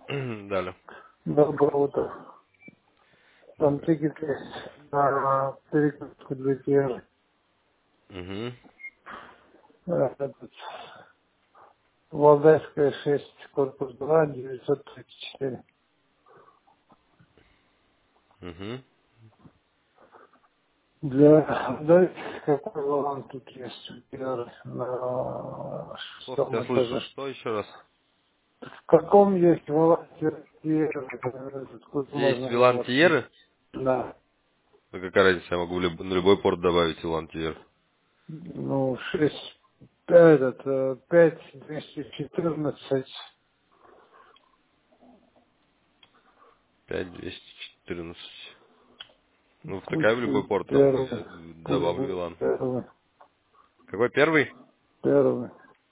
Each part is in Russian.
Далее. Доброе утро. Там Доброе. тикет есть на перекрестку для ТР. Угу. Этот, Валдайская 6, корпус 2, 934. Угу. Для Валдай какой вариант тут есть у ТР на Плохо шестом тебя слышу. этаже? Что еще раз? В каком есть варианте ТР, сколько Есть можно говорить? вилантиеры. Да. Ну, какая разница, я могу на любой порт добавить вилантиер. Ну, 6, этот, 5, 214. 5214. Ну, втыкаю Пусть в любой будет порт, там первый. Пусть добавлю будет вилан. первый. Какой первый? Первый.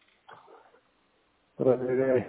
Проверяй.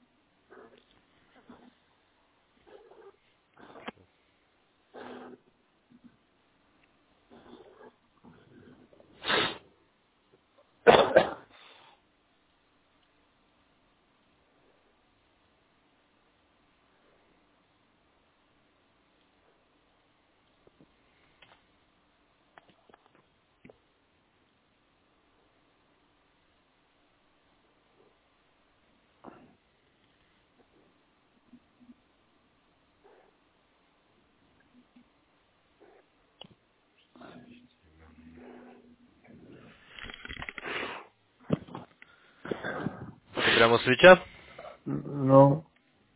Что, прямо свеча? Ну,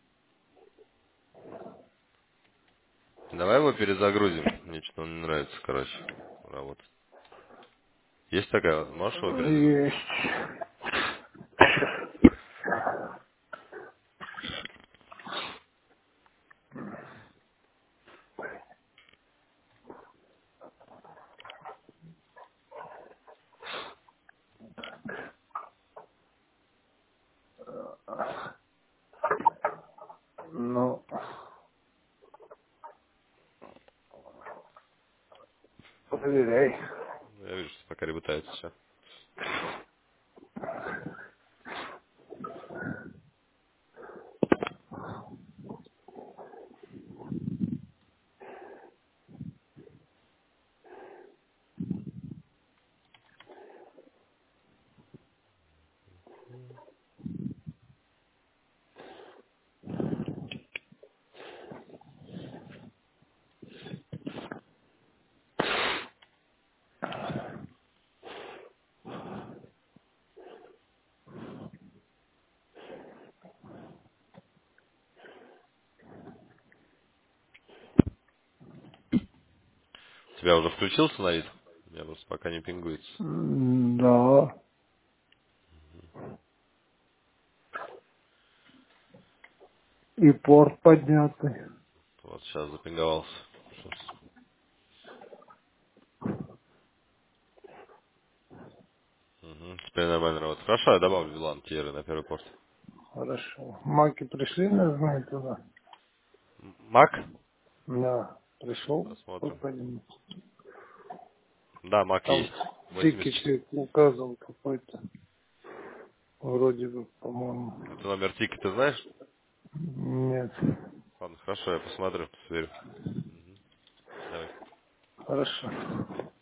Давай его перезагрузим. Мне что-то он не нравится, короче, работать. Есть такая вот, можешь его перезагрузить? есть. Ну, проверяй. Я вижу, что пока работает все. У тебя уже включился на вид? У меня просто пока не пингуется. Да. И порт поднятый. Вот сейчас запинговался. Сейчас. Угу. Теперь нормально работает. Хорошо, я добавлю вилан Тьеры на первый порт. Хорошо. Маки пришли, нажимай туда. Мак? Да. Пришел. Посмотрим. Походим. Да, Мак Там есть. в 84. тикете указан какой-то. Вроде бы, по-моему. Это номер тикета знаешь? Нет. Ладно, хорошо, я посмотрю, сверю. Давай. Хорошо.